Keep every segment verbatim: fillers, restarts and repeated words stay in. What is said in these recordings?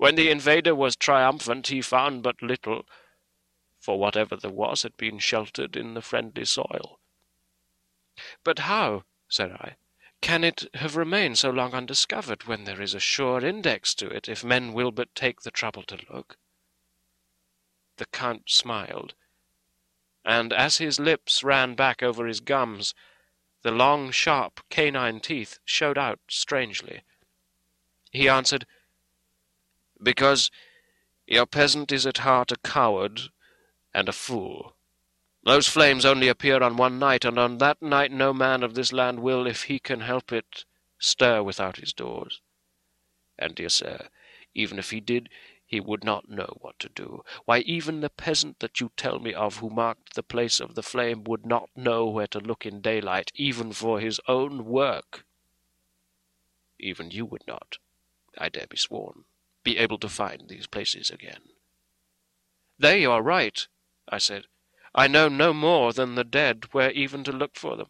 When the invader was triumphant, he found but little, for whatever there was had been sheltered in the friendly soil. But how, said I, can it have remained so long undiscovered, when there is a sure index to it, if men will but take the trouble to look? The Count smiled, and as his lips ran back over his gums, the long, sharp, canine teeth showed out strangely. He answered, "Because your peasant is at heart a coward and a fool. Those flames only appear on one night, and on that night no man of this land will, if he can help it, stir without his doors. And, dear sir, even if he did, he would not know what to do. Why, even the peasant that you tell me of, who marked the place of the flame, would not know where to look in daylight, even for his own work. Even you would not, I dare be sworn, be able to find these places again." "There you are right," I said. "I know no more than the dead where even to look for them."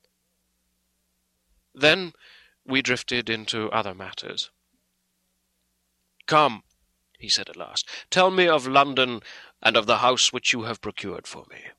Then we drifted into other matters. "Come," he said at last, "tell me of London, and of the house which you have procured for me."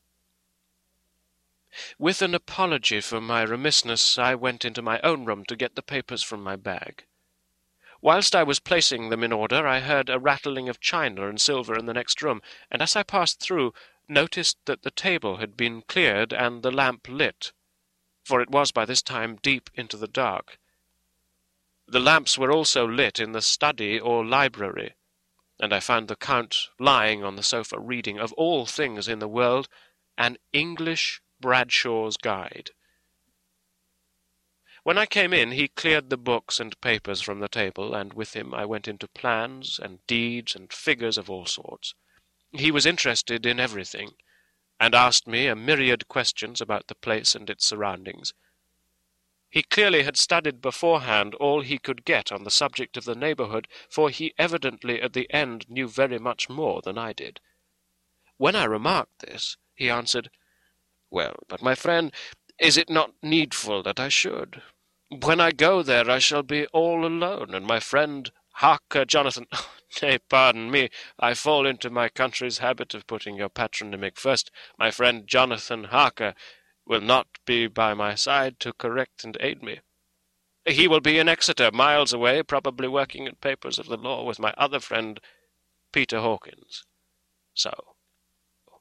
With an apology for my remissness, I went into my own room to get the papers from my bag. Whilst I was placing them in order, I heard a rattling of china and silver in the next room, and as I passed through, noticed that the table had been cleared and the lamp lit, for it was by this time deep into the dark. The lamps were also lit in the study or library, and I found the Count lying on the sofa reading, of all things in the world, an English Bradshaw's Guide. When I came in, he cleared the books and papers from the table, and with him I went into plans and deeds and figures of all sorts. He was interested in everything, and asked me a myriad questions about the place and its surroundings. He clearly had studied beforehand all he could get on the subject of the neighbourhood, for he evidently at the end knew very much more than I did. When I remarked this, he answered, "Well, but my friend, is it not needful that I should? When I go there I shall be all alone, and my friend Harker Jonathan— nay, pardon me, I fall into my country's habit of putting your patronymic first. My friend Jonathan Harker will not be by my side to correct and aid me. He will be in Exeter, miles away, probably working at papers of the law with my other friend, Peter Hawkins. So